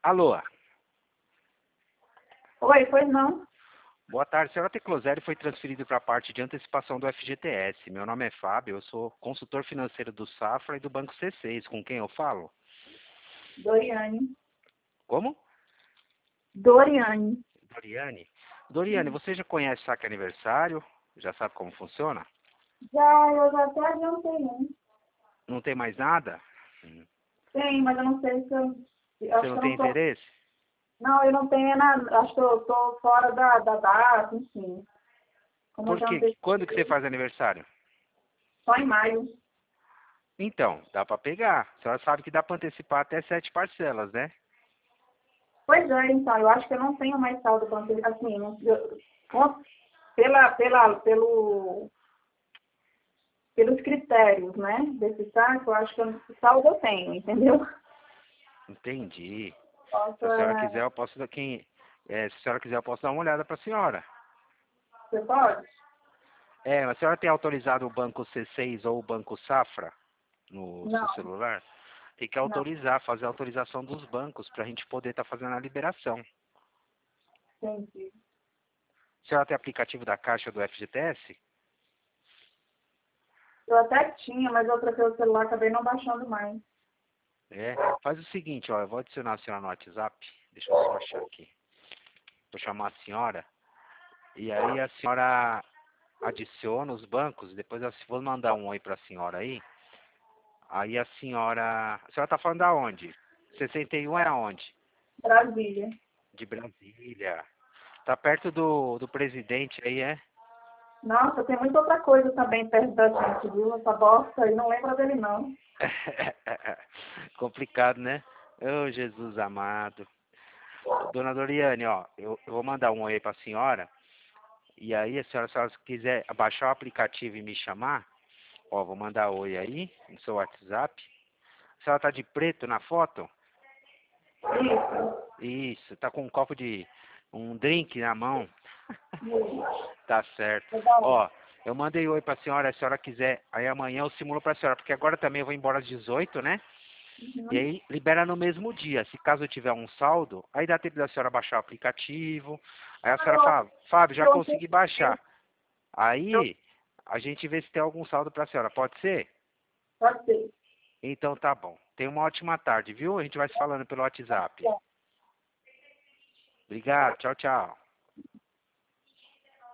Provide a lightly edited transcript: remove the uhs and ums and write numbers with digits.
Alô, Oi, pois não. boa tarde. Senhora Teclosério foi transferido para a parte de antecipação do FGTS. Meu nome é Fábio, eu sou consultor financeiro do Safra e do Banco C6. Com quem eu falo? Doriane. Como? Doriane. Doriane. Doriane, você já conhece saque aniversário? Já sabe como funciona? Eu já até adiantei um. Não tem mais nada? Tem, mas eu não sei se eu Você acho não que eu tem não tô. interesse? Não, eu não tenho nada. Acho que eu tô fora da data, enfim. Como eu Por já quê? Quando que você antecipei, faz aniversário? só em maio. Então, dá para pegar. A senhora sabe que dá para antecipar até 7 parcelas, né? Pois é, então, eu acho que eu não tenho mais saldo para antecipar. Assim, pelos critérios, né, desse saco, eu acho que saldo eu tenho, entendeu? Entendi. Se Posso, a senhora quiser, eu posso dar se a senhora quiser, eu posso dar uma olhada para a senhora. você pode? Mas a senhora tem autorizado o Banco C6 ou o Banco Safra no seu Não, celular? Tem que não, autorizar, fazer a autorização dos bancos para a gente poder estar fazendo a liberação. entendi. A senhora tem aplicativo da Caixa do FGTS? Eu até tinha, mas eu troquei o celular, acabei não baixando mais. Faz o seguinte, ó, eu vou adicionar a senhora no WhatsApp. Deixa eu só achar aqui. Vou chamar a senhora. E aí a senhora adiciona os bancos. Depois eu vou mandar um oi para a senhora aí. Aí a senhora... A senhora tá falando da onde? 61 é aonde? Brasília. De Brasília. Tá perto do presidente aí, é? Nossa, tem muita outra coisa também perto da gente, viu? Essa bosta aí, não lembra dele não. Complicado, né? Ô, Jesus amado. Dona Doriane, ó, eu vou mandar um oi pra senhora. E aí, a senhora, se ela quiser baixar o aplicativo e me chamar, ó, vou mandar oi aí no seu WhatsApp. A senhora tá de preto na foto? Isso, Isso, tá com um copo de um drink na mão. isso. Tá certo. Legal. Ó, eu mandei oi pra senhora, se a senhora quiser, aí amanhã eu simulo pra senhora, porque agora também eu vou embora às 18, né? E Uhum. aí libera no mesmo dia. Se caso eu tiver um saldo, aí dá tempo da senhora baixar o aplicativo. Aí a senhora fala, Fábio, já Eu consegui antecipei. baixar. Aí a gente vê se tem algum saldo pra senhora. Pode ser? Pode ser. Então tá bom. Tenha uma ótima tarde, viu? A gente vai se falando pelo WhatsApp. Obrigado, tchau, tchau.